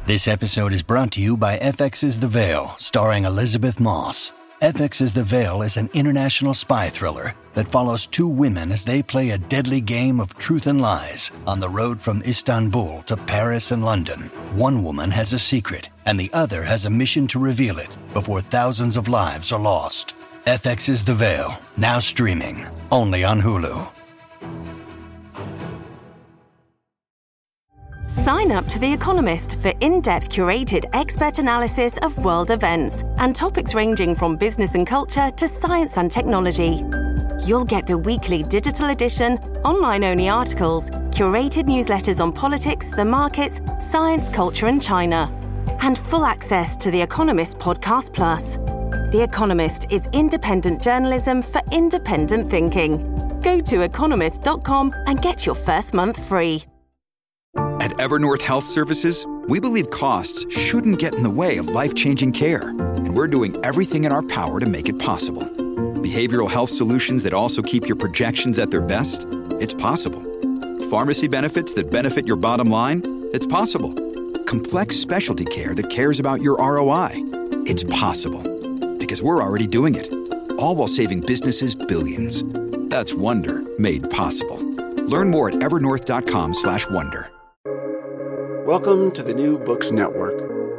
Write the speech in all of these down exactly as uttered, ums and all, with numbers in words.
This episode is brought to you by F X's The Veil, starring Elizabeth Moss. F X's The Veil is an international spy thriller that follows two women as they play a deadly game of truth and lies on the road from Istanbul to Paris and London. One woman has a secret, and the other has a mission to reveal it before thousands of lives are lost. F X's The Veil, now streaming, only on Hulu. Sign up to The Economist for in-depth curated expert analysis of world events and topics ranging from business and culture to science and technology. You'll get the weekly digital edition, online-only articles, curated newsletters on politics, the markets, science, culture and China, and full access to The Economist Podcast Plus. The Economist is independent journalism for independent thinking. Go to economist dot com and get your first month free. At Evernorth Health Services, we believe costs shouldn't get in the way of life-changing care, and we're doing everything in our power to make it possible. Behavioral health solutions that also keep your projections at their best? It's possible. Pharmacy benefits that benefit your bottom line? It's possible. Complex specialty care that cares about your R O I? It's possible. Because we're already doing it. All while saving businesses billions. That's Wonder made possible. Learn more at evernorth.com slash wonder. Welcome to the New Books Network.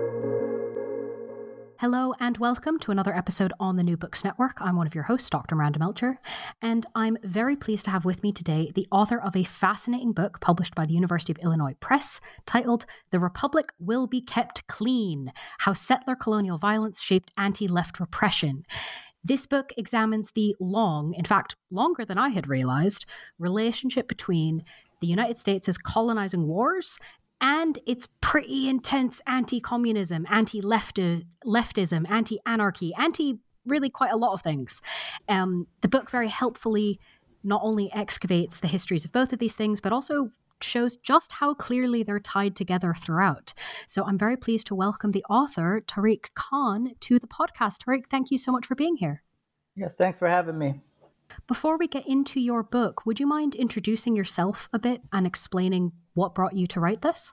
Hello and welcome to another episode on the New Books Network. I'm one of your hosts, Doctor Miranda Melcher, and I'm very pleased to have with me today the author of a fascinating book published by the University of Illinois Press titled The Republic Will Be Kept Clean: How Settler Colonial Violence Shaped Anti-Left Repression. This book examines the long, in fact, longer than I had realized, relationship between the United States' colonizing wars and its pretty intense anti-communism, anti-leftism, anti-anarchy, anti-really quite a lot of things. Um, the book very helpfully not only excavates the histories of both of these things, but also shows just how clearly they're tied together throughout. So I'm very pleased to welcome the author, Tariq Khan, to the podcast. Tariq, thank you so much for being here. Yes, thanks for having me. Before we get into your book, would you mind introducing yourself a bit and explaining what brought you to write this?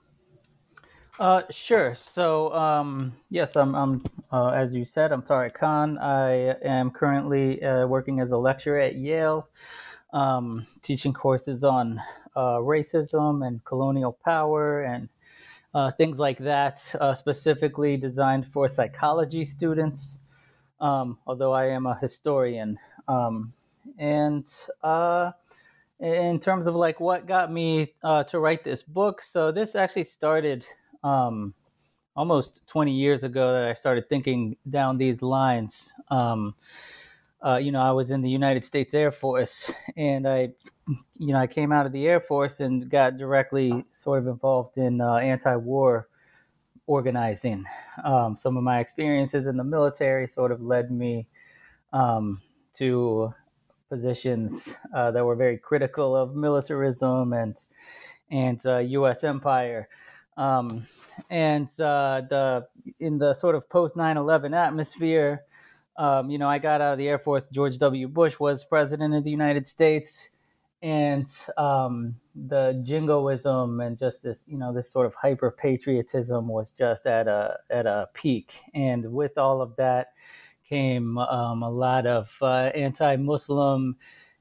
Uh, sure. So, um, yes, I'm, I'm uh, as you said, I'm Tariq Khan. I am currently uh, working as a lecturer at Yale, um, teaching courses on uh, racism and colonial power and uh, things like that, uh, specifically designed for psychology students, um, although I am a historian. Um, and uh, in terms of like what got me uh, to write this book, so this actually started um, almost twenty years ago that I started thinking down these lines. Um, uh, you know, I was in the United States Air Force, and I, you know, I came out of the Air Force and got directly sort of involved in uh, anti-war organizing. Um, some of my experiences in the military sort of led me um, to positions uh, that were very critical of militarism and and uh, U S empire. Um, and uh, the in the sort of post nine eleven atmosphere, um, you know, I got out of the Air Force. George W. Bush was president of the United States, and um, the jingoism and just this, you know, this sort of hyper patriotism was just at a at a peak. And with all of that came um, a lot of uh, anti-Muslim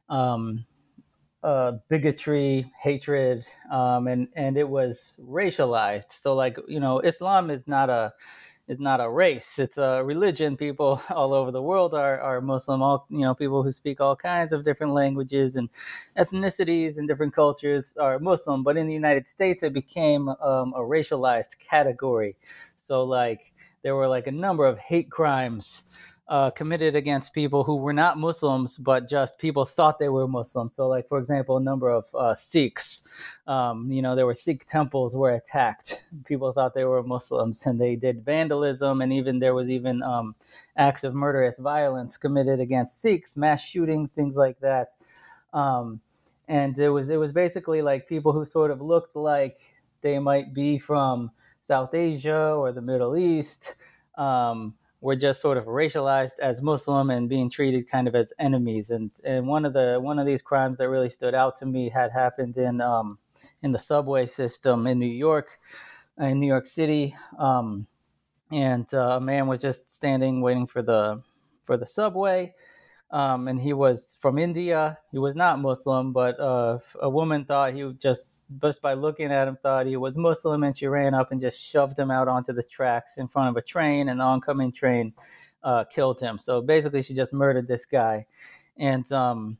um, uh, bigotry, hatred, um, and and it was racialized. So, like, you know, Islam is not a is not a race; it's a religion. People all over the world are are Muslim. All, you know, people who speak all kinds of different languages and ethnicities and different cultures are Muslim. But in the United States, it became um, a racialized category. So, like, there were like a number of hate crimes Uh, committed against people who were not Muslims, but just people thought they were Muslims. So, like, for example, a number of uh, Sikhs, um, you know, there were Sikh temples were attacked. People thought they were Muslims, and they did vandalism, and even there was even um, acts of murderous violence committed against Sikhs, mass shootings, things like that. Um, and it was it was basically like people who sort of looked like they might be from South Asia or the Middle East. Um, were just sort of racialized as Muslim and being treated kind of as enemies. And and one of the one of these crimes that really stood out to me had happened in um, in the subway system in New York. in New York City, um, and uh, a man was just standing waiting for the for the subway. Um, and he was from India. He was not Muslim, but uh, a woman thought he would just, just by looking at him, thought he was Muslim, and she ran up and just shoved him out onto the tracks in front of a train, and the oncoming train uh, killed him. So basically, she just murdered this guy. And um,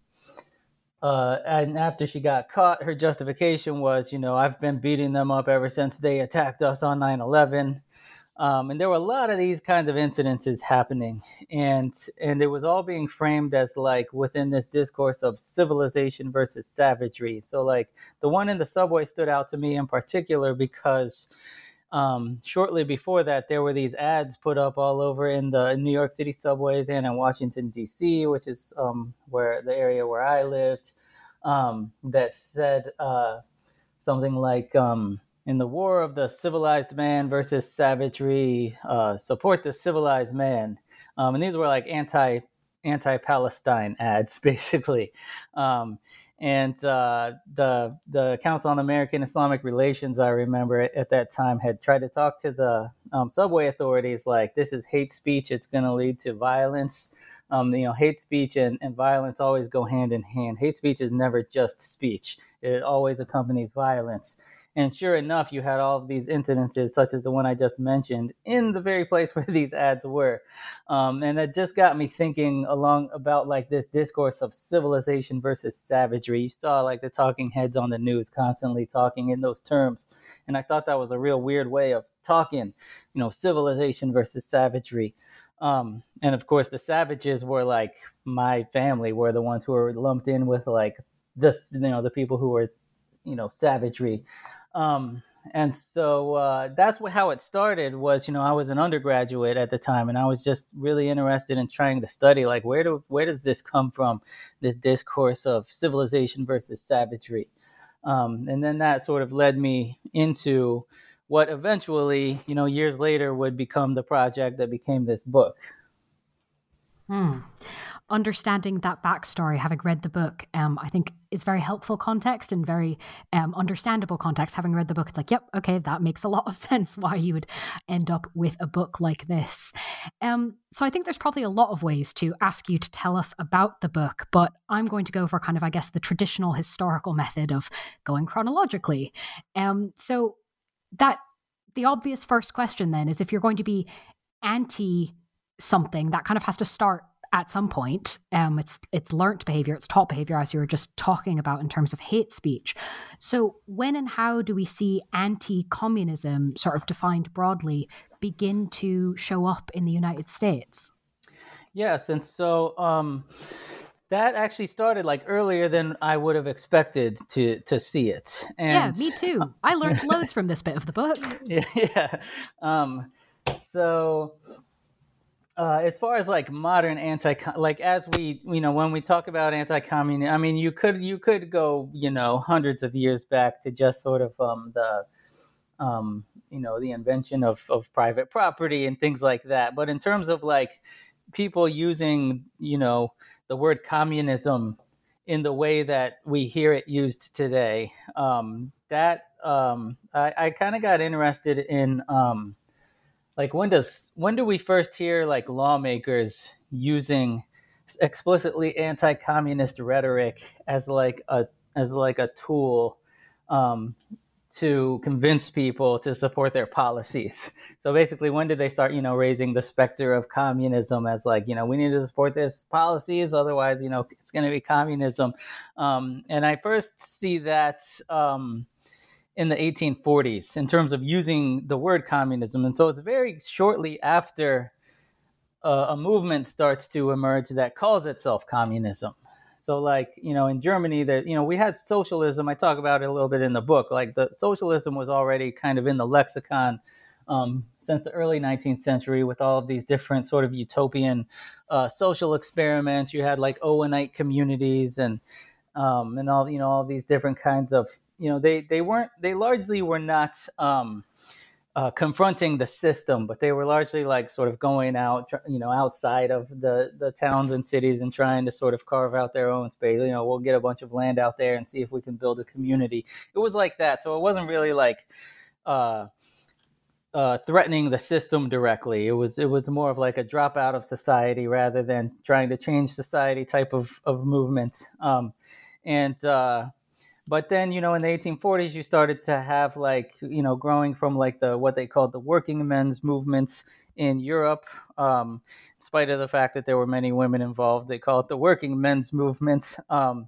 uh, and after she got caught, her justification was, you know, I've been beating them up ever since they attacked us on nine eleven. Um, and there were a lot of these kinds of incidences happening, and and it was all being framed as like within this discourse of civilization versus savagery. So like the one in the subway stood out to me in particular because um, shortly before that there were these ads put up all over in the New York City subways and in Washington D C, which is um, where the area where I lived, um, that said uh, something like. Um, In the war of the civilized man versus savagery, uh, support the civilized man. Um, and these were like anti anti Palestine ads, basically. Um, and uh, the the Council on American Islamic Relations, I remember at that time, had tried to talk to the um, subway authorities like, this is hate speech. It's going to lead to violence. Um, you know, hate speech and, and violence always go hand in hand. Hate speech is never just speech. It always accompanies violence. And sure enough, you had all of these incidences, such as the one I just mentioned, in the very place where these ads were. Um, and it just got me thinking along about like this discourse of civilization versus savagery. You saw like the talking heads on the news constantly talking in those terms. And I thought that was a real weird way of talking, you know, civilization versus savagery. Um, and of course, the savages were like my family, were the ones who were lumped in with like this, you know, the people who were, you know, savagery. Um, and so uh, that's what, how it started was, you know, I was an undergraduate at the time, and I was just really interested in trying to study, like, where do where does this come from, this discourse of civilization versus savagery? Um, and then that sort of led me into what eventually, you know, years later would become the project that became this book. Hmm. Understanding that backstory, having read the book, um, I think is very helpful context and very um, understandable context. Having read the book, it's like, yep, okay, that makes a lot of sense why you would end up with a book like this. Um, so I think there's probably a lot of ways to ask you to tell us about the book, but I'm going to go for kind of, I guess, the traditional historical method of going chronologically. Um, so that the obvious first question then is, if you're going to be anti something, that kind of has to start at some point. Um, it's it's learnt behavior, it's taught behavior, as you were just talking about in terms of hate speech. So when and how do we see anti-communism, sort of defined broadly, begin to show up in the United States? Yes, and so um, that actually started like earlier than I would have expected to to see it. And, yeah, me too. I learned loads from this bit of the book. Yeah, yeah. Um, so. Uh, as far as like modern anti, like as we, you know, when we talk about anti-communism, I mean, you could you could go, you know, hundreds of years back to just sort of um, the, um, you know, the invention of, of private property and things like that. But in terms of like people using, you know, the word communism in the way that we hear it used today, um, that um, I, I kind of got interested in. Um, Like when does when do we first hear like lawmakers using explicitly anti-communist rhetoric as like a as like a tool um, to convince people to support their policies? So basically, when did they start, you know, raising the specter of communism as like, you know, we need to support this policies, otherwise, you know, it's going to be communism. Um, and I first see that. Um, in the eighteen forties in terms of using the word communism. And so it's very shortly after uh, a movement starts to emerge that calls itself communism. So like, you know, in Germany, that, you know, we had socialism. I talk about it a little bit in the book. Like the socialism was already kind of in the lexicon um, since the early nineteenth century with all of these different sort of utopian uh, social experiments. You had like Owenite communities and um, and all, you know, all these different kinds of, you know, they, they weren't, they largely were not um, uh, confronting the system, but they were largely like sort of going out, you know, outside of the, the towns and cities and trying to sort of carve out their own space. You know, we'll get a bunch of land out there and see if we can build a community. It was like that. So it wasn't really like uh, uh, threatening the system directly. It was it was more of like a drop out of society rather than trying to change society type of of movement. Um, and uh, but then, you know, in the eighteen forties, you started to have like, you know, growing from like the what they called the working men's movements in Europe. Um, in spite of the fact that there were many women involved, they call it the working men's movement. Um,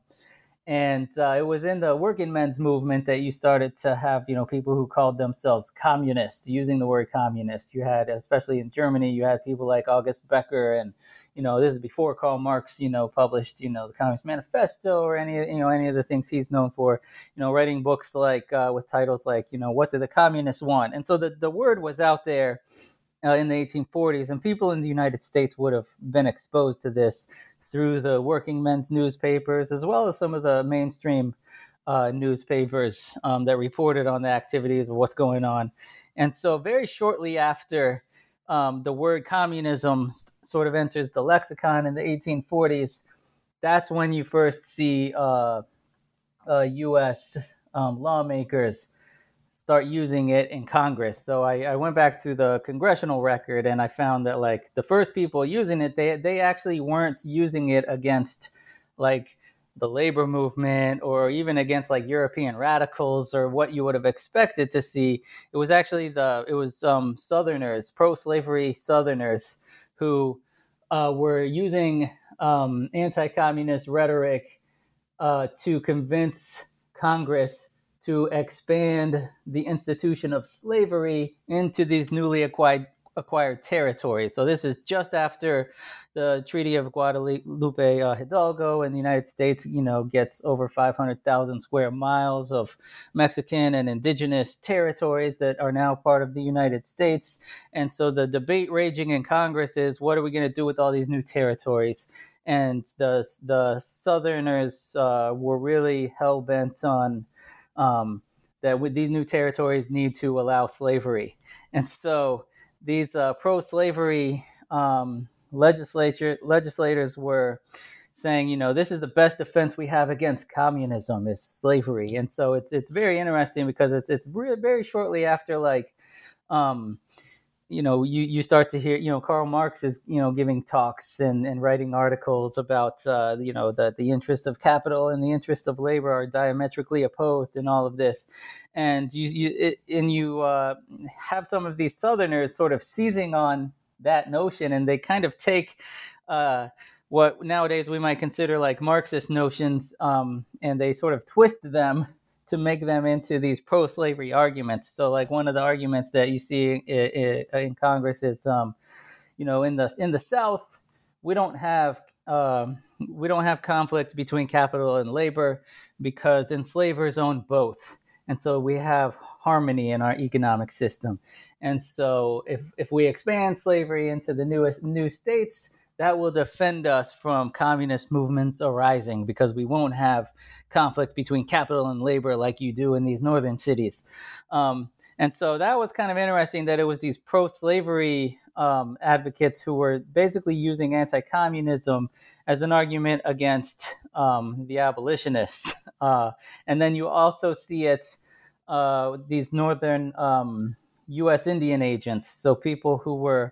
And uh, it was in the working men's movement that you started to have, you know, people who called themselves communists, using the word communist. You had, especially in Germany, you had people like August Becker, and, you know, this is before Karl Marx, you know, published, you know, the Communist Manifesto or any, you know, any of the things he's known for, you know, writing books like uh, with titles like, you know, What Do the Communists Want? And so the, the word was out there uh, in the eighteen forties, and people in the United States would have been exposed to this through the working men's newspapers, as well as some of the mainstream uh, newspapers um, that reported on the activities of what's going on. And so very shortly after um, the word communism st- sort of enters the lexicon in the eighteen forties, that's when you first see uh, uh, U S um, lawmakers start using it in Congress. So I, I went back to the congressional record, and I found that like the first people using it, they they actually weren't using it against like the labor movement or even against like European radicals or what you would have expected to see. It was actually the it was um, Southerners, pro-slavery Southerners, who uh, were using um, anti-communist rhetoric uh, to convince Congress to expand the institution of slavery into these newly acquired acquired territories. So this is just after the Treaty of Guadalupe uh, Hidalgo, and the United States, you know, gets over five hundred thousand square miles of Mexican and indigenous territories that are now part of the United States. And so the debate raging in Congress is, what are we going to do with all these new territories? And the the Southerners uh, were really hell bent on Um, that with these new territories need to allow slavery. And so these uh, pro-slavery um, legislature legislators were saying, you know, this is the best defense we have against communism is slavery. And so it's it's very interesting because it's it's really very shortly after like um, you know, you, you start to hear, you know, Karl Marx is, you know, giving talks and, and writing articles about, uh, you know, that the interests of capital and the interests of labor are diametrically opposed in all of this. And you, you it, and you uh, have some of these Southerners sort of seizing on that notion, and they kind of take uh, what nowadays we might consider like Marxist notions, um, and they sort of twist them to make them into these pro-slavery arguments. So like one of the arguments that you see in, in Congress is, um, you know, in the in the South, we don't have um, we don't have conflict between capital and labor because enslavers own both. And so we have harmony in our economic system. And so if, if we expand slavery into the newest new states, that will defend us from communist movements arising because we won't have conflict between capital and labor like you do in these northern cities. Um, and so that was kind of interesting that it was these pro-slavery um, advocates who were basically using anti-communism as an argument against um, the abolitionists. Uh, and then you also see it, uh, these northern um, U S Indian agents, so people who were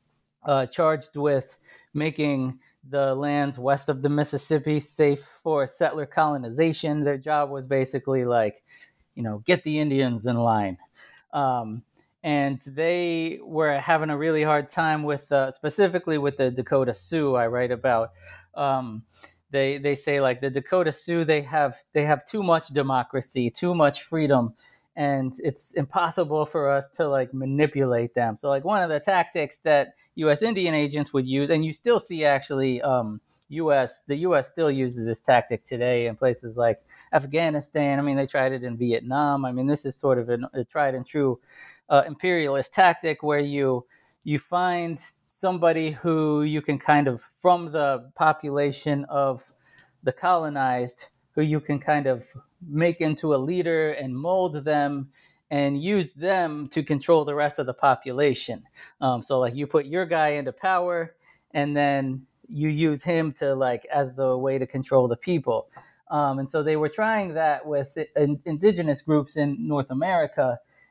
uh, charged with making the lands west of the Mississippi safe for settler colonization. Their job was basically like, you know, get the Indians in line. Um, and they were having a really hard time with, uh, specifically with the Dakota Sioux I write about. Um, they they say like the Dakota Sioux, they have they have too much democracy, too much freedom, and it's impossible for us to like manipulate them. So like one of the tactics that U S Indian agents would use, and you still see actually um, U S the U S still uses this tactic today in places like Afghanistan. I mean, they tried it in Vietnam. I mean, this is sort of a, a tried and true uh, imperialist tactic where you you find somebody who you can kind of, from the population of the colonized, who you can kind of make into a leader and mold them and use them to control the rest of the population. Um, so like you put your guy into power and then you use him to like as the way to control the people. Um, and so they were trying that with in, indigenous groups in North America.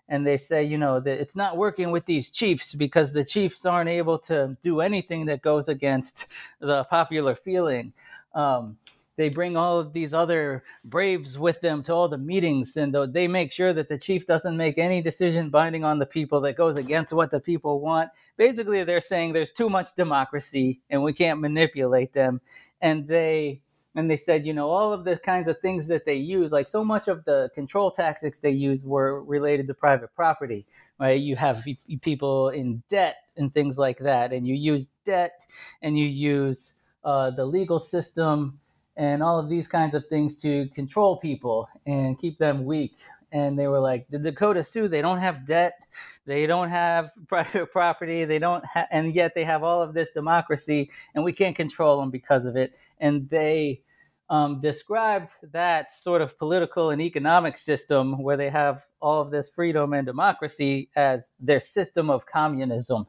and they say, you know, that it's not working with these chiefs because the chiefs aren't able to do anything that goes against the popular feeling. Um, they bring all of these other braves with them to all the meetings, and they make sure that the chief doesn't make any decision binding on the people that goes against what the people want. Basically, they're saying there's too much democracy and we can't manipulate them. And they and they said, you know, all of the kinds of things that they use, like so much of the control tactics they use were related to private property, right? You have people in debt and things like that, and you use debt and you use uh, the legal system and all of these kinds of things to control people and keep them weak. And they were like, the Dakota Sioux, they don't have debt, they don't have private property, they don't, ha- and yet they have all of this democracy, and we can't control them because of it. And they um, described that sort of political and economic system where they have all of this freedom and democracy as their system of communism.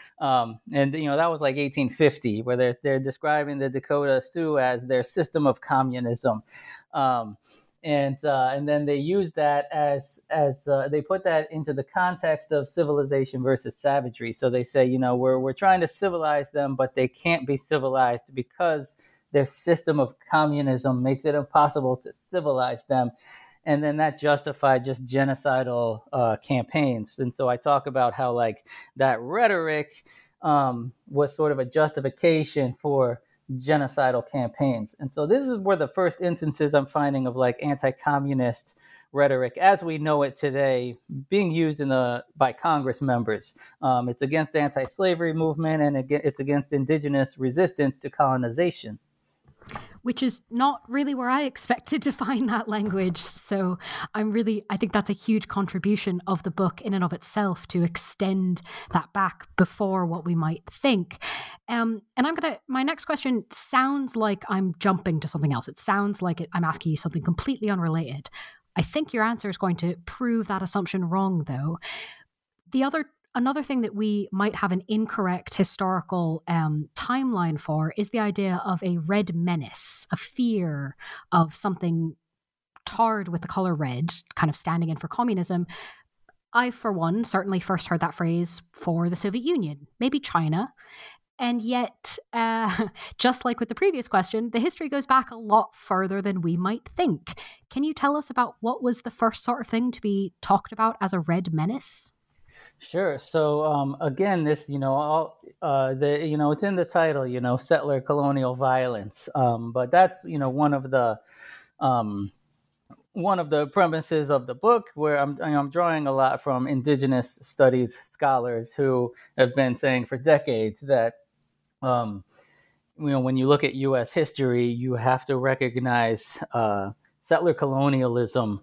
Um, and, you know, that was like eighteen fifty, where they're, they're describing the Dakota Sioux as their system of communism. Um, and uh, and then they use that as, as uh, they put that into the context of civilization versus savagery. So they say, you know, we're, we're trying to civilize them, but they can't be civilized because their system of communism makes it impossible to civilize them. And then that justified just genocidal uh, campaigns. And so I talk about how like that rhetoric um, was sort of a justification for genocidal campaigns. And so this is where the first instances I'm finding of like anti-communist rhetoric as we know it today being used in the by Congress members. Um, it's against the anti-slavery movement, and it's against indigenous resistance to colonization. Which is not really where I expected to find that language. So I'm really, I think that's a huge contribution of the book in and of itself to extend that back before what we might think. Um, and I'm going to, my next question sounds like I'm jumping to something else. It sounds like it, I'm asking you something completely unrelated. I think your answer is going to prove that assumption wrong, though. The other Another thing that we might have an incorrect historical um, timeline for is the idea of a red menace, a fear of something tarred with the color red, kind of standing in for communism. I, for one, certainly first heard that phrase for the Soviet Union, maybe China. And yet, uh, just like with the previous question, the history goes back a lot further than we might think. Can you tell us about what was the first sort of thing to be talked about as a red menace? Sure. So um, again, this, you know, all uh, the, you know, it's in the title, you know, settler colonial violence. Um, but that's, you know, one of the um, one of the premises of the book, where I'm I'm drawing a lot from indigenous studies scholars who have been saying for decades that, um, you know, when you look at U S history, you have to recognize uh, settler colonialism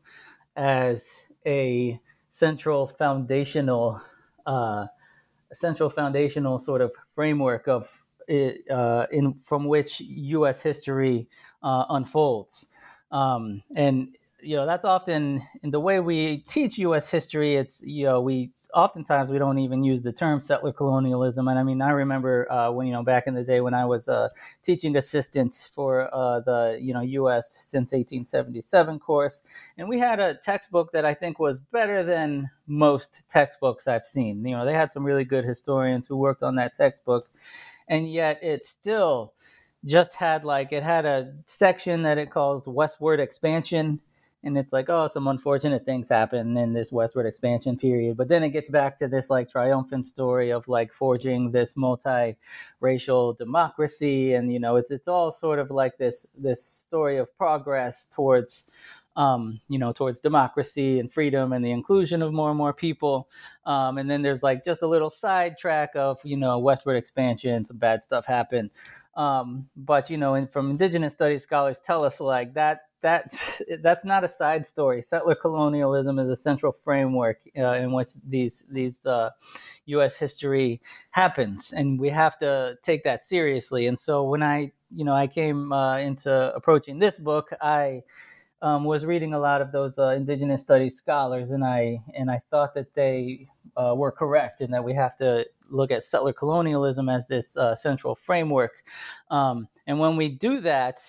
as a central foundational, uh, central foundational sort of framework of uh, in from which U S history uh, unfolds, um, and you know that's often in the way we teach U S history. It's you know we oftentimes we don't even use the term settler colonialism. And I mean, I remember uh, when, you know, back in the day when I was uh, teaching assistant for uh, the, you know, U S since eighteen seventy-seven course. And we had a textbook that I think was better than most textbooks I've seen. You know, they had some really good historians who worked on that textbook. And yet it still just had like, it had a section that it calls westward expansion. And it's like, oh, some unfortunate things happen in this westward expansion period. But then it gets back to this like triumphant story of like forging this multi-racial democracy. And, you know, it's it's all sort of like this this story of progress towards, um, you know, towards democracy and freedom and the inclusion of more and more people. Um, and then there's like just a little sidetrack of, you know, westward expansion, some bad stuff happened. Um, but, you know, and from indigenous studies scholars tell us like that, That's that's not a side story. Settler colonialism is a central framework uh, in which these these uh, U S history happens, and we have to take that seriously. And so when I you know I came uh, into approaching this book, I um, was reading a lot of those uh, indigenous studies scholars, and I and I thought that they uh, were correct, and that we have to look at settler colonialism as this uh, central framework. Um, and when we do that,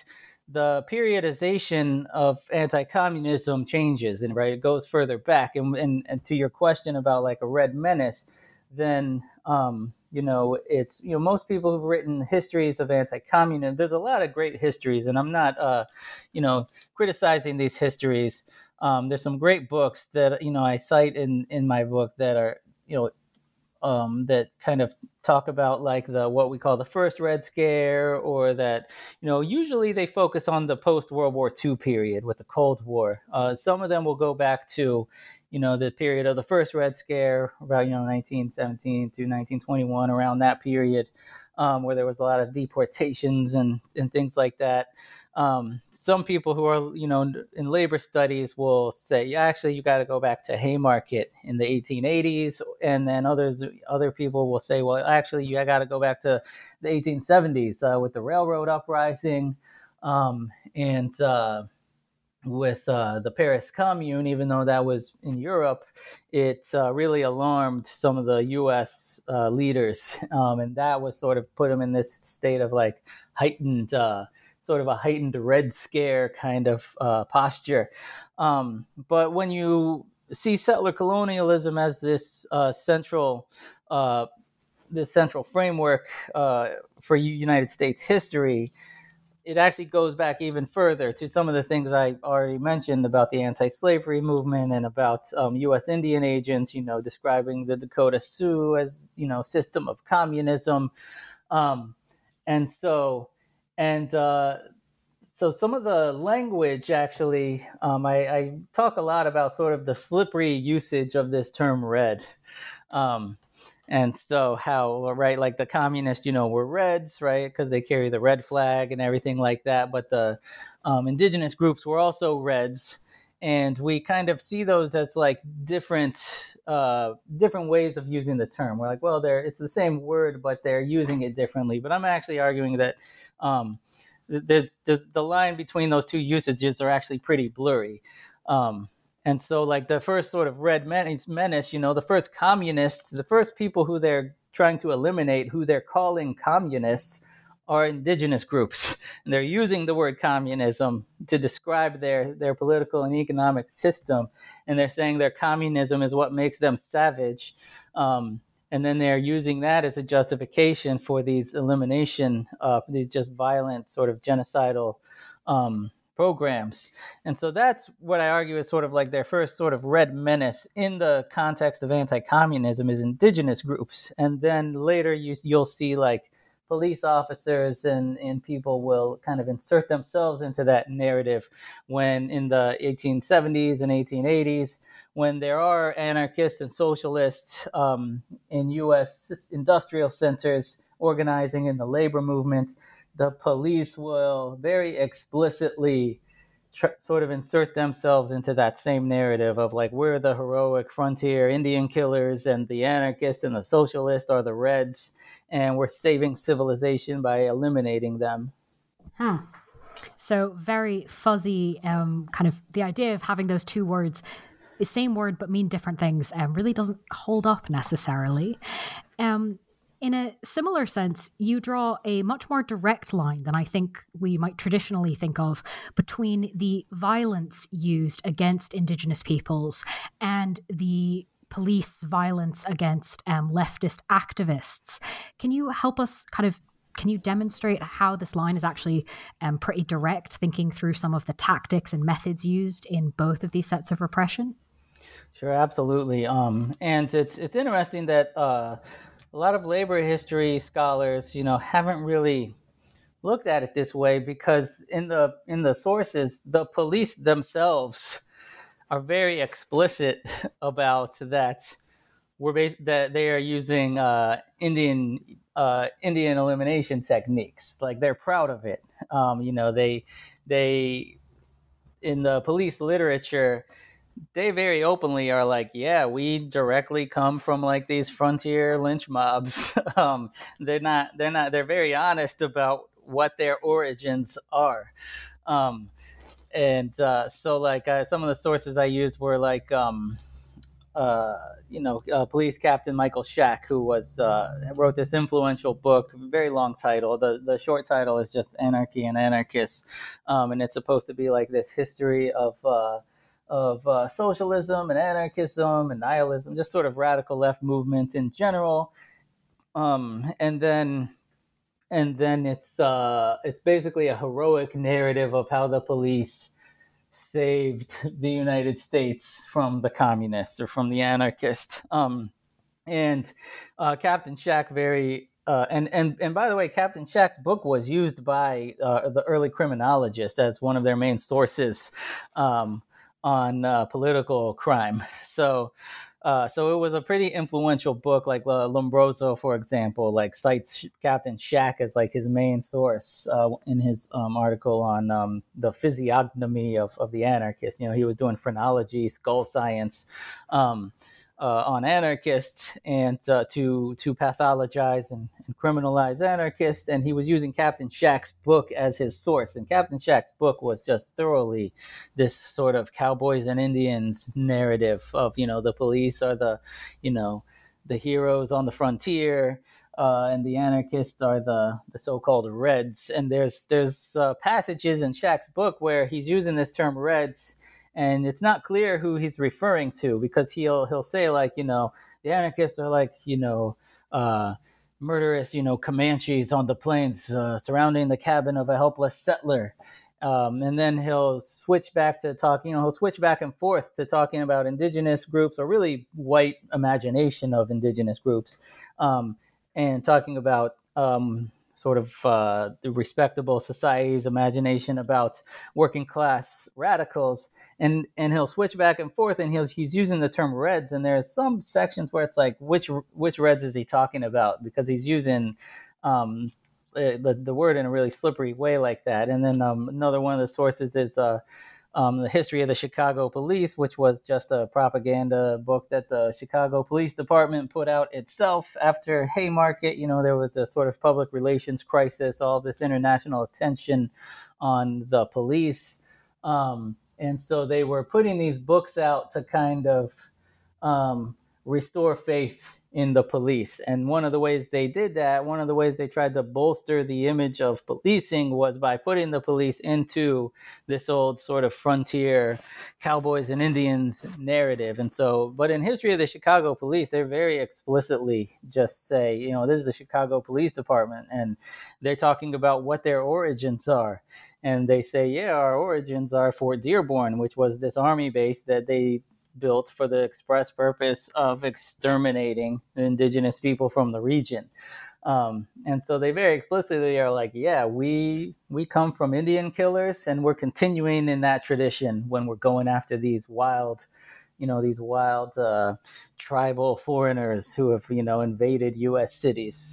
the periodization of anti-communism changes, and right, it goes further back. And, and, and to your question about like a red menace, then um, you know, it's, you know, most people who've written histories of anti-communism, there's a lot of great histories, and I'm not, uh, you know, criticizing these histories. Um, there's some great books that, you know, I cite in, in my book that are, you know, um, that kind of talk about like the, what we call the first Red Scare, or that, you know, usually they focus on the post-World War Two period with the Cold War. Uh, some of them will go back to, you know, the period of the first Red Scare, about, you know, nineteen seventeen to nineteen twenty-one, around that period, um, where there was a lot of deportations and, and things like that. Um, some people who are, you know, in labor studies will say, yeah, actually, you got to go back to Haymarket in the eighteen eighties. And then others, other people will say, well, actually, you got to go back to the eighteen seventies uh, with the railroad uprising um, and uh, with uh, the Paris Commune. Even though that was in Europe, it uh, really alarmed some of the U S uh, leaders. Um, and that was sort of put them in this state of like heightened uh sort of a heightened Red Scare kind of uh, posture. Um, but when you see settler colonialism as this uh, central, uh, this central framework uh, for United States history, it actually goes back even further to some of the things I already mentioned about the anti-slavery movement and about um, U S Indian agents, you know, describing the Dakota Sioux as, you know, system of communism. Um, and so, And uh, so some of the language, actually, um, I, I talk a lot about sort of the slippery usage of this term red. Um, and so how, right, like the communists, you know, were reds, right, because they carry the red flag and everything like that. But the um, indigenous groups were also reds. And we kind of see those as like different uh, different ways of using the term. We're like, well, they're, it's the same word, but they're using it differently. But I'm actually arguing that um, there's, there's the line between those two usages are actually pretty blurry. Um, and so like the first sort of red menace, menace, you know, the first communists, the first people who they're trying to eliminate, who they're calling communists, are indigenous groups. And they're using the word communism to describe their, their political and economic system. And they're saying their communism is what makes them savage. Um, and then they're using that as a justification for these elimination, uh, these just violent sort of genocidal um, programs. And so that's what I argue is sort of like their first sort of red menace in the context of anti-communism is indigenous groups. And then later you, you'll see like police officers and, and people will kind of insert themselves into that narrative when in the eighteen seventies and eighteen eighties, when there are anarchists and socialists um, in U S industrial centers organizing in the labor movement, the police will very explicitly tr- sort of insert themselves into that same narrative of like, we're the heroic frontier Indian killers and the anarchists and the socialists are the reds, and we're saving civilization by eliminating them. Hmm. So very fuzzy, um, kind of the idea of having those two words, the same word but mean different things, um, really doesn't hold up necessarily. Um, in a similar sense, you draw a much more direct line than I think we might traditionally think of between the violence used against Indigenous peoples and the police violence against um, leftist activists. Can you help us kind of, can you demonstrate how this line is actually um, pretty direct, thinking through some of the tactics and methods used in both of these sets of repression? Sure, absolutely. Um, and it's it's interesting that uh, a lot of labor history scholars, you know, haven't really looked at it this way, because in the in the sources, the police themselves are very explicit about that. We're bas- that they are using uh, Indian uh, Indian elimination techniques. Like they're proud of it. Um, you know, they they in the police literature, they very openly are like, yeah, we directly come from like these frontier lynch mobs. um, they're not. They're not. They're very honest about what their origins are. Um, And uh, so, like, uh, some of the sources I used were like um, uh, you know, uh, Police Captain Michael Schack, who was uh, wrote this influential book, very long title. The the short title is just Anarchy and Anarchists, um, and it's supposed to be like this history of uh, of uh, socialism and anarchism and nihilism, just sort of radical left movements in general. Um, and then and then it's uh, it's basically a heroic narrative of how the police saved the United States from the communists or from the anarchists. Um, and uh, Captain Schack very uh, and and and by the way, Captain Schack's book was used by uh, the early criminologists as one of their main sources um, on uh, political crime. So. Uh, so it was a pretty influential book. Like uh, Lombroso, for example, like cites Captain Schack as like his main source uh, in his um, article on um, the physiognomy of, of the anarchist. You know, he was doing phrenology, skull science um, uh, on anarchists and uh, to to pathologize and, and criminalize anarchists. And he was using Captain Schack's book as his source. And Captain Schack's book was just thoroughly this sort of cowboys and Indians narrative of, you know, the police are the, you know, the heroes on the frontier, uh, and the anarchists are the, the so-called Reds. And there's there's uh, passages in Schack's book where he's using this term Reds, and it's not clear who he's referring to, because he'll he'll say like, you know, the anarchists are like, you know, uh, murderous, you know, Comanches on the plains uh, surrounding the cabin of a helpless settler. Um, and then he'll switch back to talking, you know, he'll switch back and forth to talking about indigenous groups, or really white imagination of indigenous groups, um, and talking about um, sort of uh, the respectable society's imagination about working class radicals. And and he'll switch back and forth, and he'll, he's using the term Reds. And there's some sections where it's like, which which Reds is he talking about? Because he's using um, the, the word in a really slippery way like that. And then um, another one of the sources is uh, um, the history of the Chicago police, which was just a propaganda book that the Chicago Police Department put out itself after Haymarket. You know, there was a sort of public relations crisis, all this international attention on the police. Um, and so they were putting these books out to kind of um, restore faith in the police. And one of the ways they did that, one of the ways they tried to bolster the image of policing, was by putting the police into this old sort of frontier cowboys and Indians narrative. And so, but in History of the Chicago Police, they very explicitly just say, you know, this is the Chicago Police Department, and they're talking about what their origins are. And they say, yeah, our origins are Fort Dearborn, which was this army base that they built for the express purpose of exterminating the indigenous people from the region. Um, and so they very explicitly are like, yeah, we we come from Indian killers, and we're continuing in that tradition when we're going after these wild, you know, these wild uh, tribal foreigners who have, you know, invaded U S cities.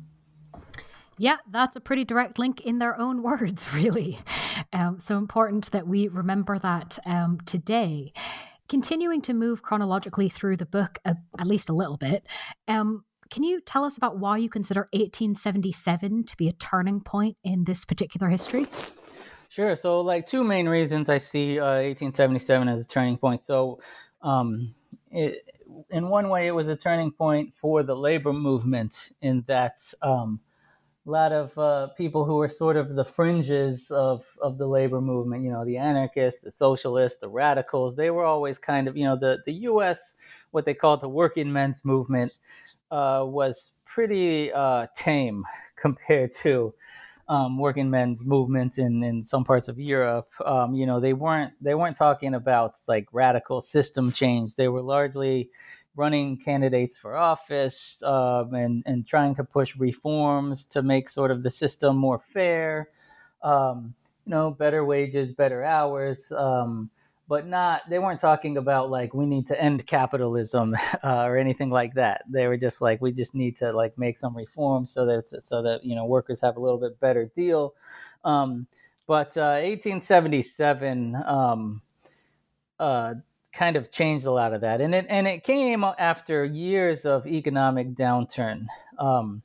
Yeah, that's a pretty direct link in their own words, really. Um, so important that we remember that um, today. Continuing to move chronologically through the book, uh, at least a little bit, um, can you tell us about why you consider eighteen seventy-seven to be a turning point in this particular history? Sure. So, like, two main reasons I see uh, eighteen seventy-seven as a turning point. So, um, it, in one way, it was a turning point for the labor movement, in that um, a lot of uh, people who were sort of the fringes of, of the labor movement, you know, the anarchists, the socialists, the radicals, they were always kind of, you know, the, the U S, what they called the working men's movement, uh, was pretty uh, tame compared to um, working men's movements in, in some parts of Europe. Um, you know, they weren't they weren't talking about like radical system change. They were largely running candidates for office um, and, and trying to push reforms to make sort of the system more fair, um, you know, better wages, better hours, um, but not, they weren't talking about like, we need to end capitalism uh, or anything like that. They were just like, we just need to like make some reforms so that, it's, so that, you know, workers have a little bit better deal. Um, but uh, eighteen seventy-seven, um, uh, kind of changed a lot of that. And it and it came after years of economic downturn, um,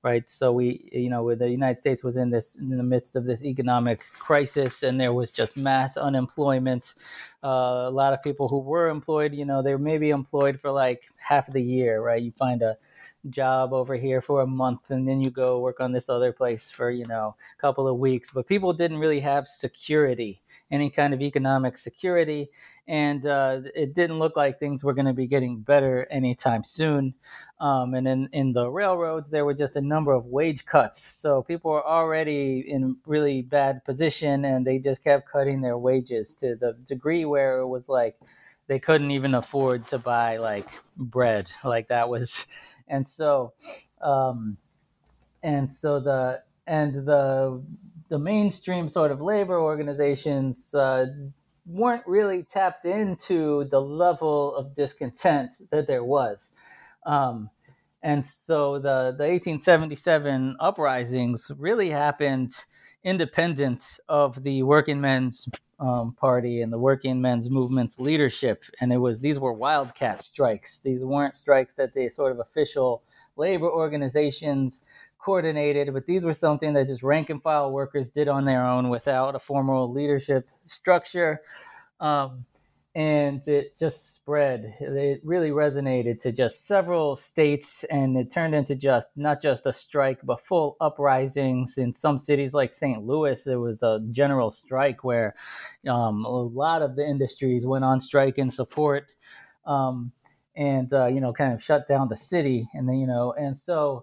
right? So we, you know, the United States was in this in the midst of this economic crisis, and there was just mass unemployment. Uh, a lot of people who were employed, you know, they were maybe employed for like half of the year, right? You find a job over here for a month, and then you go work on this other place for, you know, a couple of weeks. But people didn't really have security, any kind of economic security. And uh, it didn't look like things were going to be getting better anytime soon. Um, and in, in the railroads, there were just a number of wage cuts. So people were already in really bad position, and they just kept cutting their wages to the degree where it was like they couldn't even afford to buy like bread. Like that was, and so, um, and so the and the the mainstream sort of labor organizations uh, weren't really tapped into the level of discontent that there was. Um, and so the, the eighteen seventy-seven uprisings really happened independent of the Working Men's um, Party and the Working Men's Movement's leadership. And it was these were wildcat strikes. These weren't strikes that the sort of official labor organizations coordinated, but these were something that just rank and file workers did on their own without a formal leadership structure. Um, and it just spread. It really resonated to just several states, and it turned into just not just a strike, but full uprisings. In some cities like Saint Louis, there was a general strike where um, a lot of the industries went on strike in support, um, and uh, you know, kind of shut down the city. And then, you know, and so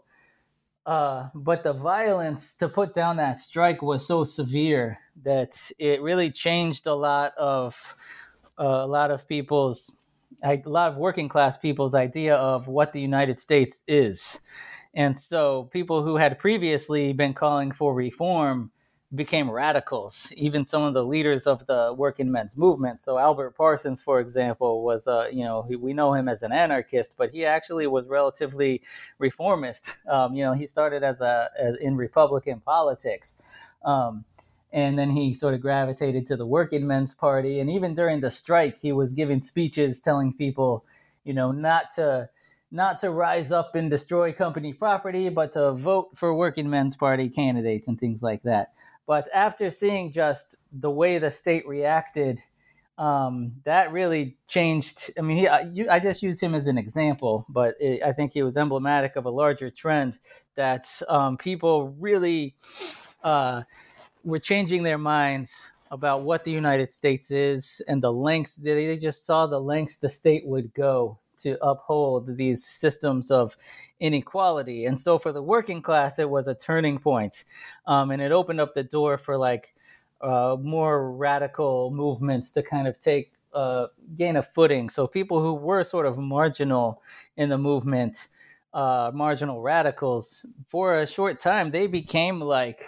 Uh, but the violence to put down that strike was so severe that it really changed a lot of uh, a lot of people's, a lot of working class people's idea of what the United States is. And so people who had previously been calling for reform became radicals, even some of the leaders of the working men's movement. So Albert Parsons, for example, was, uh, you know, we know him as an anarchist, but he actually was relatively reformist. Um, you know, he started as a as in Republican politics. Um, and then he sort of gravitated to the Working Men's Party. And even during the strike, he was giving speeches telling people, you know, not to not to rise up and destroy company property, but to vote for Working Men's Party candidates and things like that. But after seeing just the way the state reacted, um, that really changed. I mean, he, I, you, I just used him as an example, but it, I think he was emblematic of a larger trend that um, people really uh, were changing their minds about what the United States is and the lengths. They just saw the lengths the state would go to uphold these systems of inequality. And so for the working class, it was a turning point. Um, and it opened up the door for like uh, more radical movements to kind of take, uh, gain a footing. So people who were sort of marginal in the movement, uh, marginal radicals, for a short time, they became like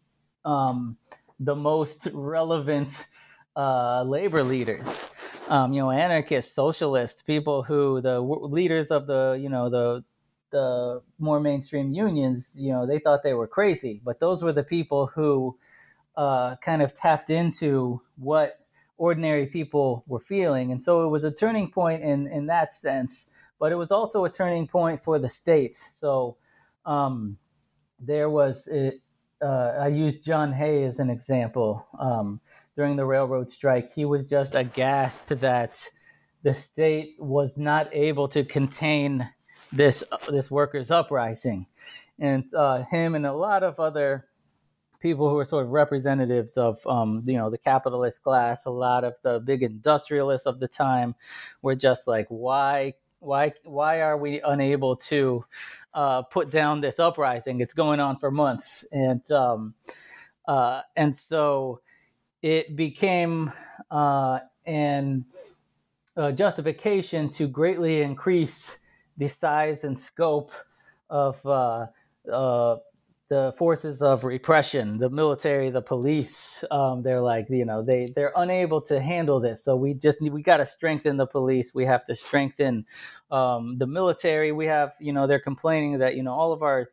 um, the most relevant uh, labor leaders. Um, you know, anarchists, socialists, people who the w- leaders of the, you know, the the more mainstream unions, you know, they thought they were crazy, but those were the people who uh, kind of tapped into what ordinary people were feeling. And so it was a turning point in, in that sense, but it was also a turning point for the state. So um, there was, it, uh, I used John Hay as an example. Um, during the railroad strike, he was just aghast that the state was not able to contain this uh, this workers' uprising. And uh, him and a lot of other people who were sort of representatives of, um, you know, the capitalist class, a lot of the big industrialists of the time were just like, why, why, why are we unable to uh, put down this uprising? It's going on for months. And, um, uh, and so it became uh, an uh, justification to greatly increase the size and scope of uh, uh, the forces of repression, the military, the police. Um, they're like, you know, they, they're unable to handle this. So we just, we got to strengthen the police. We have to strengthen um, the military. We have, you know, they're complaining that, you know, all of our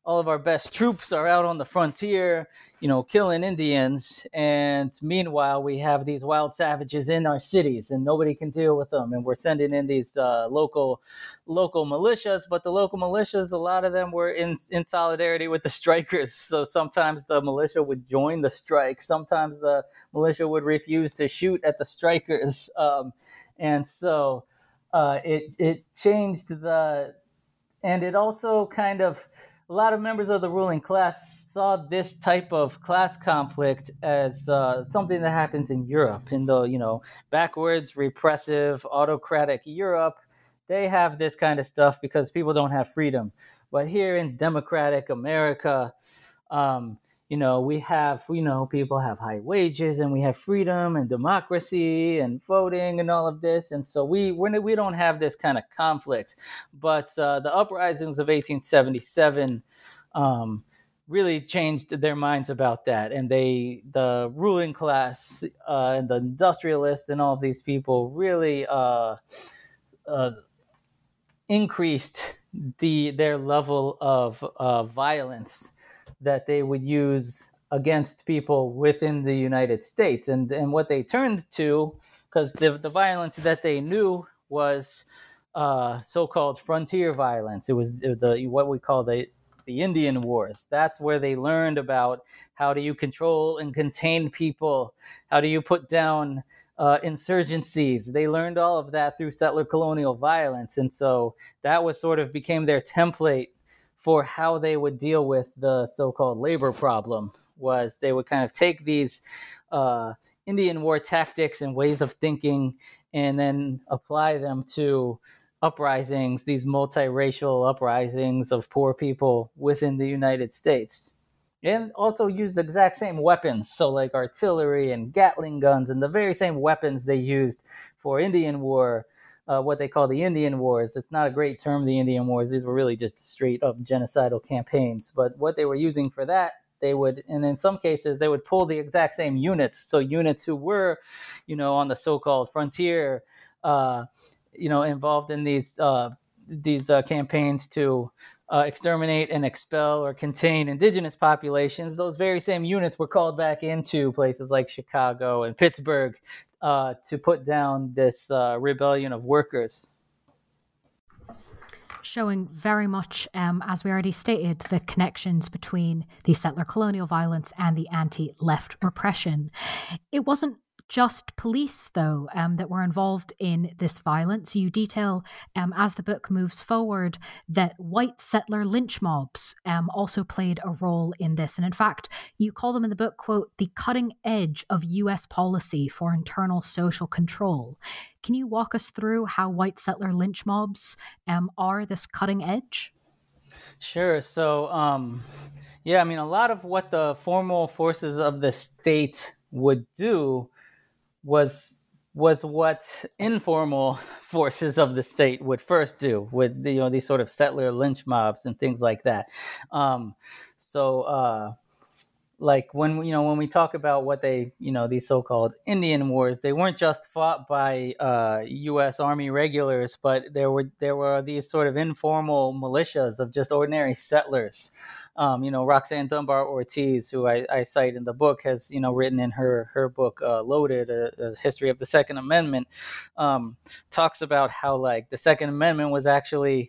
all of our best troops are out on the frontier, you know, killing Indians. And meanwhile, we have these wild savages in our cities and nobody can deal with them. And we're sending in these uh, local local militias, but the local militias, a lot of them were in, in solidarity with the strikers. So sometimes the militia would join the strike. Sometimes the militia would refuse to shoot at the strikers. Um, and so uh, it, it changed the, and it also kind of, a lot of members of the ruling class saw this type of class conflict as uh, something that happens in Europe, in the, you know, backwards, repressive, autocratic Europe. They have this kind of stuff because people don't have freedom. But here in democratic America, um, you know, we have, you know, people have high wages and we have freedom and democracy and voting and all of this. And so we we're, we don't have this kind of conflict. But uh, the uprisings of eighteen seventy-seven um, really changed their minds about that. And they, the ruling class uh, and the industrialists and all of these people really uh, uh, increased the their level of uh, violence that they would use against people within the United States. And and what they turned to, because the, the violence that they knew was uh, so-called frontier violence. It was the what we call the, the Indian Wars. That's where they learned about how do you control and contain people? How do you put down uh, insurgencies? They learned all of that through settler colonial violence. And so that was sort of became their template for how they would deal with the so-called labor problem. Was they would kind of take these uh, Indian war tactics and ways of thinking and then apply them to uprisings, these multiracial uprisings of poor people within the United States. And also use the exact same weapons, so like artillery and Gatling guns and the very same weapons they used for Indian war, Uh, what they call the Indian Wars. It's not a great term, the Indian Wars. These were really just straight up genocidal campaigns. But what they were using for that, they would, and in some cases, they would pull the exact same units. So units who were, you know, on the so-called frontier, uh, you know, involved in these uh, these uh, campaigns to uh, exterminate and expel or contain indigenous populations. Those very same units were called back into places like Chicago and Pittsburgh uh, to put down this uh, rebellion of workers. Showing very much, um, as we already stated, the connections between the settler colonial violence and the anti-left repression. It wasn't just police, though, um, that were involved in this violence. You detail, um, as the book moves forward, that white settler lynch mobs um, also played a role in this. And in fact, you call them in the book, quote, the cutting edge of U S policy for internal social control. Can you walk us through how white settler lynch mobs um, are this cutting edge? Sure. So, um, yeah, I mean, a lot of what the formal forces of the state would do was was what informal forces of the state would first do with, you know, these sort of settler lynch mobs and things like that. Um, so, uh, like when you know when we talk about what they, you know, these so-called Indian Wars, they weren't just fought by uh, U S Army regulars, but there were there were these sort of informal militias of just ordinary settlers. Um, you know, Roxanne Dunbar Ortiz, who I, I cite in the book, has, you know, written in her her book uh, Loaded, a, a History of the Second Amendment, um, talks about how like the Second Amendment was actually,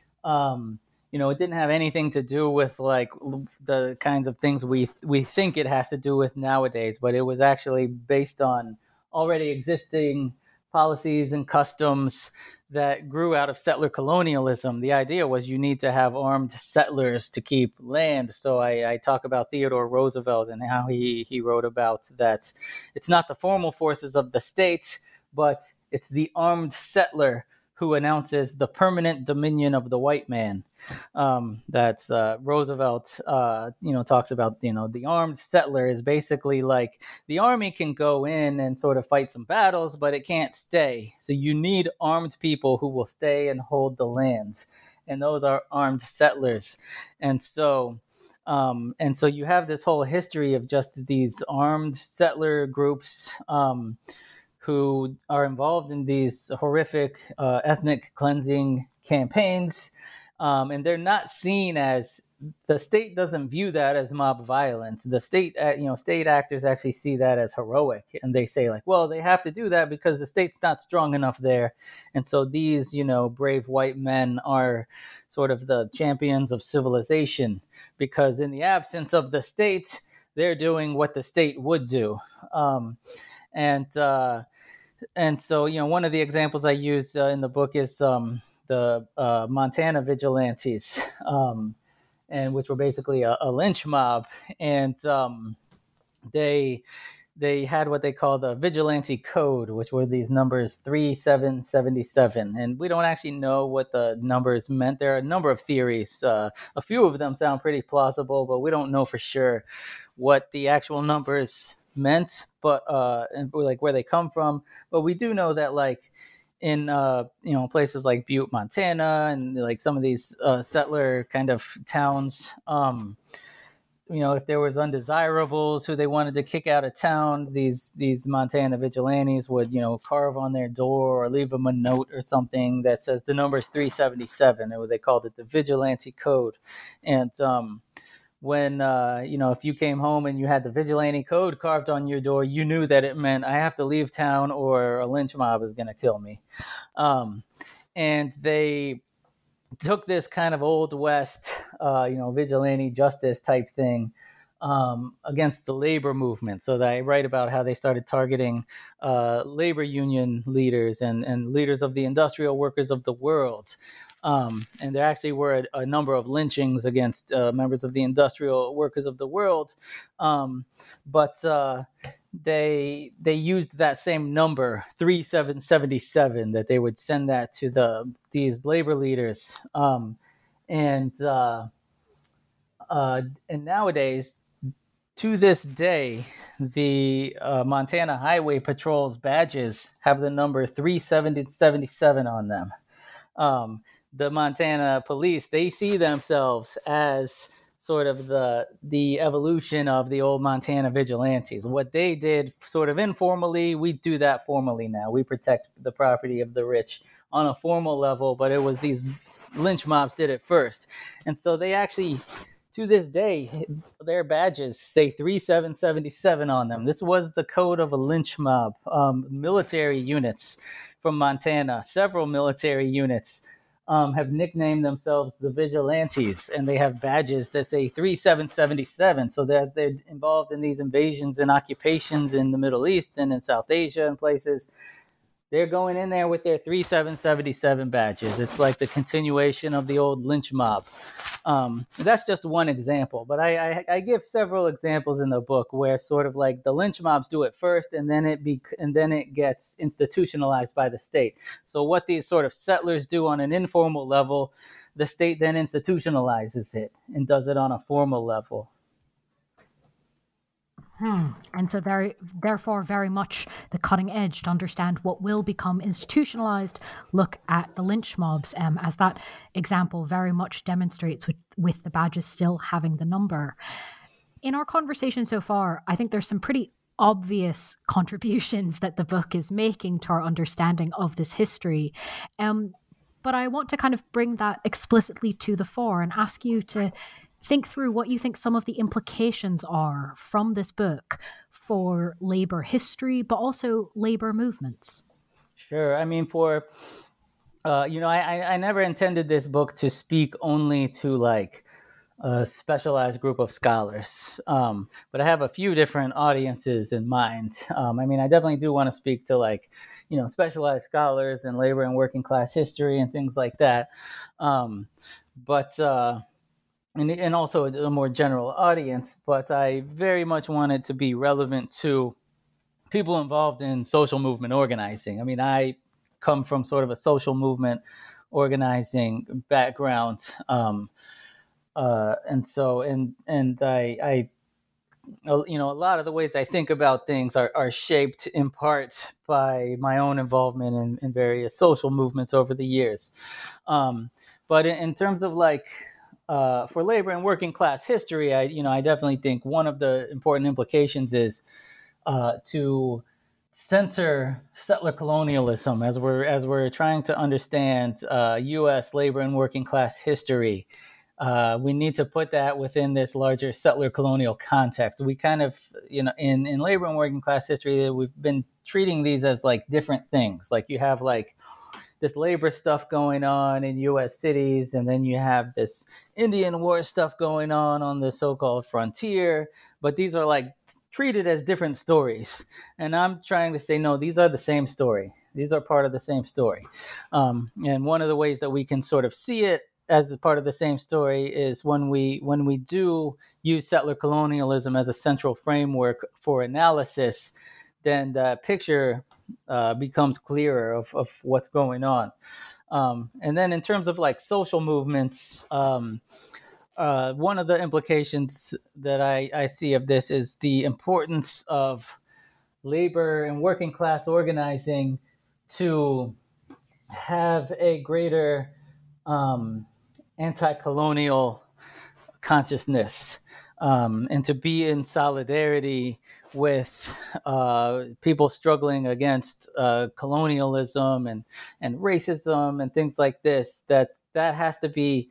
um, you know, it didn't have anything to do with like the kinds of things we we think it has to do with nowadays, but it was actually based on already existing policies and customs that grew out of settler colonialism. The idea was you need to have armed settlers to keep land. So I, I talk about Theodore Roosevelt and how he, he wrote about that. It's not the formal forces of the state, but it's the armed settler who announces the permanent dominion of the white man. Um, that's uh, Roosevelt, uh, you know, talks about, you know, the armed settler is basically like the army can go in and sort of fight some battles, but it can't stay. So you need armed people who will stay and hold the lands. And those are armed settlers. And so um, and so you have this whole history of just these armed settler groups um, who are involved in these horrific uh, ethnic cleansing campaigns. Um, and they're not seen as the state doesn't view that as mob violence. The state, uh, you know, state actors actually see that as heroic, and they say like, well, they have to do that because the state's not strong enough there, and so these, you know, brave white men are sort of the champions of civilization because in the absence of the state, they're doing what the state would do, um, and uh, and so you know, one of the examples I use uh, in the book is um, the uh, Montana vigilantes. Um, and which were basically a, a lynch mob, and um, they they had what they call the vigilante code, which were these numbers three seven seventy-seven, and we don't actually know what the numbers meant. There are a number of theories. Uh, a few of them sound pretty plausible, but we don't know for sure what the actual numbers meant, but uh, and like where they come from. But we do know that like in uh, you know places like Butte, Montana, and like some of these uh, settler kind of towns, um, you know, if there was undesirables who they wanted to kick out of town, these these Montana vigilantes would, you know, carve on their door or leave them a note or something that says the number is three seventy-seven, or they called it the vigilante code. And um, when, uh, you know, if you came home and you had the vigilante code carved on your door, you knew that it meant I have to leave town or a lynch mob is going to kill me. Um, and they took this kind of Old West, uh, you know, vigilante justice type thing um, against the labor movement. So that I write about how they started targeting uh, labor union leaders and, and leaders of the industrial workers of the world. Um, and there actually were a, a number of lynchings against uh, members of the industrial workers of the world. Um, but uh, they they used that same number, three seven seventy-seven, that they would send that to the these labor leaders. Um, and uh, uh, and nowadays, to this day, the uh, Montana Highway Patrol's badges have the number three seven seventy-seven on them. Um, the Montana police, they see themselves as sort of the the evolution of the old Montana vigilantes. What they did sort of informally, we do that formally now. We protect the property of the rich on a formal level, but it was these lynch mobs did it first. And so they actually, to this day, their badges say three seven seventy-seven on them. This was the code of a lynch mob. Um, military units from Montana, several military units, um, have nicknamed themselves the Vigilantes, and they have badges that say three seven seventy-seven. So that as they're involved in these invasions and occupations in the Middle East and in South Asia and places, they're going in there with their three seven seventy-seven badges. It's like the continuation of the old lynch mob. Um, that's just one example, but I, I, I give several examples in the book where sort of like the lynch mobs do it first, and then it be and then it gets institutionalized by the state. So what these sort of settlers do on an informal level, the state then institutionalizes it and does it on a formal level. Hmm. And so there, therefore, very much the cutting edge to understand what will become institutionalized. Look at the lynch mobs, um, as that example very much demonstrates with, with the badges still having the number. In our conversation so far, I think there's some pretty obvious contributions that the book is making to our understanding of this history. Um, but I want to kind of bring that explicitly to the fore and ask you to think through what you think some of the implications are from this book for labor history, but also labor movements. Sure. I mean, for, uh, you know, I, I never intended this book to speak only to like a specialized group of scholars, um, but I have a few different audiences in mind. Um, I mean, I definitely do want to speak to like, you know, specialized scholars in labor and working class history and things like that. Um, but, uh, And, and also a more general audience, but I very much want it to be relevant to people involved in social movement organizing. I mean, I come from sort of a social movement organizing background, um, uh, and so and and I, I, you know, a lot of the ways I think about things are, are shaped in part by my own involvement in, in various social movements over the years. Um, but in, in terms of like. Uh, for labor and working class history, I, you know, I definitely think one of the important implications is uh, to center settler colonialism as we're as we're trying to understand uh, U S labor and working class history. uh, we need to put that within this larger settler colonial context. We kind of, you know, in, in labor and working class history, we've been treating these as like different things. Like you have like this labor stuff going on in U S cities, and then you have this Indian war stuff going on on the so-called frontier. But these are like treated as different stories. And I'm trying to say, no, these are the same story. These are part of the same story. Um, and one of the ways that we can sort of see it as the part of the same story is when we when we do use settler colonialism as a central framework for analysis, then the picture uh, becomes clearer of, of what's going on. Um, and then in terms of like social movements, um, uh, one of the implications that I, I see of this is the importance of labor and working class organizing to have a greater um, anti-colonial consciousness, um, and to be in solidarity with uh, people struggling against uh, colonialism and, and racism and things like this. That that has to be,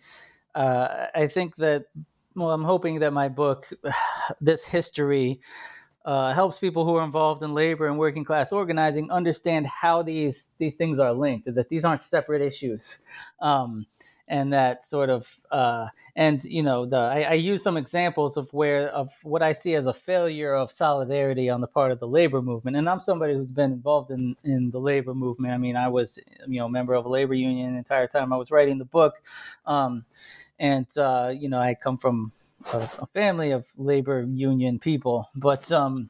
uh, I think that, well, I'm hoping that my book, this history, uh, helps people who are involved in labor and working class organizing understand how these these things are linked, that these aren't separate issues. Um, and that sort of, uh, and, you know, the I, I use some examples of where, of what I see as a failure of solidarity on the part of the labor movement. And I'm somebody who's been involved in, in the labor movement. I mean, I was, you know, a member of a labor union the entire time I was writing the book. Um, and, uh, you know, I come from a, a family of labor union people, but, um,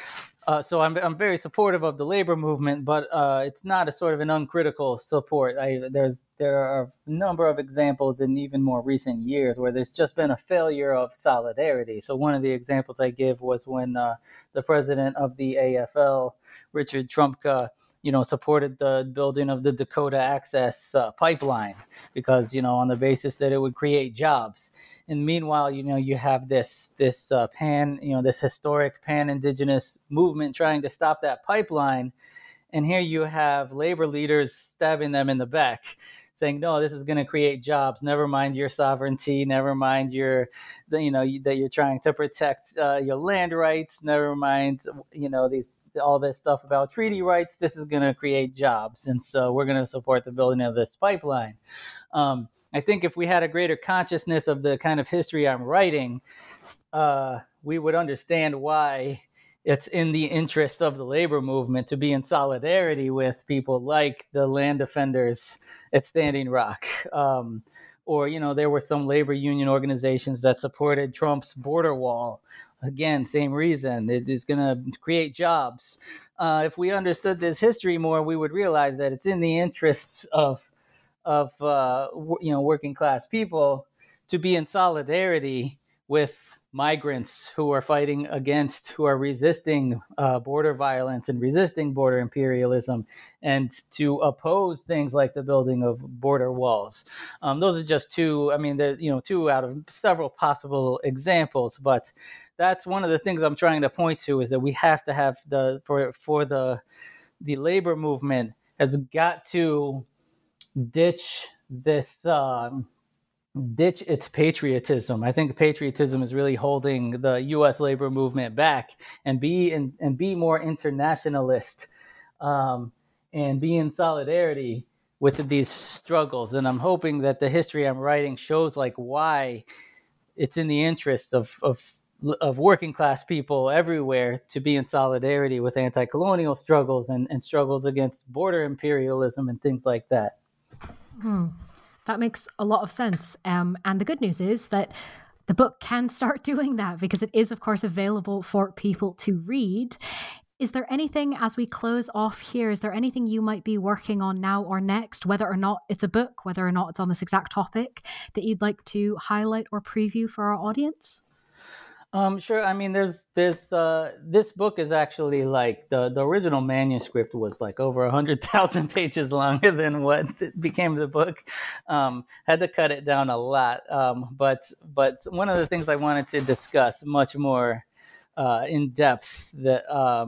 Uh, so I'm I'm very supportive of the labor movement, but uh, it's not a sort of an uncritical support. I, there's there are a number of examples in even more recent years where there's just been a failure of solidarity. So one of the examples I give was when uh, the president of the A F L, Richard Trumka, you know, supported the building of the Dakota Access uh, pipeline because, you know, on the basis that it would create jobs. And meanwhile, you know, you have this this uh, pan, you know, this historic pan-indigenous movement trying to stop that pipeline. And here you have labor leaders stabbing them in the back, saying, no, this is going to create jobs. Never mind your sovereignty. Never mind your, you know, that you're trying to protect uh, your land rights. Never mind, you know, these all this stuff about treaty rights. This is going to create jobs. And so we're going to support the building of this pipeline. Um, I think if we had a greater consciousness of the kind of history I'm writing, uh, we would understand why it's in the interest of the labor movement to be in solidarity with people like the land defenders at Standing Rock. Um, or, you know, there were some labor union organizations that supported Trump's border wall. Again, same reason. It is going to create jobs. Uh, if we understood this history more, we would realize that it's in the interests of of uh, w- you know, working class people to be in solidarity with migrants who are fighting against, who are resisting uh, border violence and resisting border imperialism, and to oppose things like the building of border walls. Um, those are just two, I mean, there's, you know, two out of several possible examples, but that's one of the things I'm trying to point to, is that we have to have the, for, for the, the labor movement has got to ditch this, um, ditch its patriotism. I think patriotism is really holding the U S labor movement back, and be in, and be more internationalist, um, and be in solidarity with these struggles. And I'm hoping that the history I'm writing shows like why it's in the interests of of of working class people everywhere to be in solidarity with anti-colonial struggles and, and struggles against border imperialism and things like that. Hmm. That makes a lot of sense. Um, and the good news is that the book can start doing that, because it is, of course, available for people to read. Is there anything, as we close off here, is there anything you might be working on now or next, whether or not it's a book, whether or not it's on this exact topic, that you'd like to highlight or preview for our audience? Um, sure. I mean, there's there's uh, this book is actually like the, the original manuscript was like over a hundred thousand pages longer than what became the book. Um, had to cut it down a lot. Um, but but one of the things I wanted to discuss much more uh, in depth that um,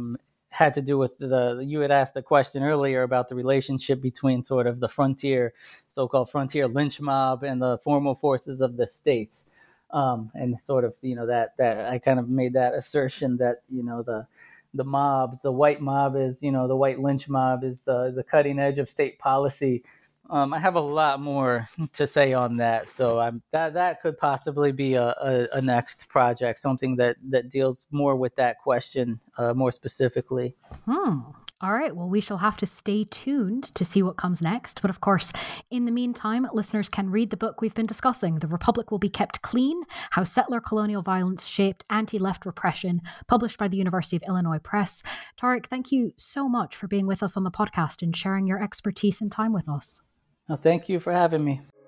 had to do with the, you had asked the question earlier about the relationship between sort of the frontier, so-called frontier lynch mob and the formal forces of the states. Um, and sort of, you know, that, that I kind of made that assertion that, you know, the, the mob, the white mob is, you know, the white lynch mob is the, the cutting edge of state policy. Um, I have a lot more to say on that. So I'm, that, that could possibly be a, a, a next project, something that, that deals more with that question, uh, more specifically. Hmm. All right. Well, we shall have to stay tuned to see what comes next. But of course, in the meantime, listeners can read the book we've been discussing, The Republic Will Be Kept Clean, How Settler Colonial Violence Shaped Anti-Left Repression, published by the University of Illinois Press. Tariq, thank you so much for being with us on the podcast and sharing your expertise and time with us. Well, thank you for having me.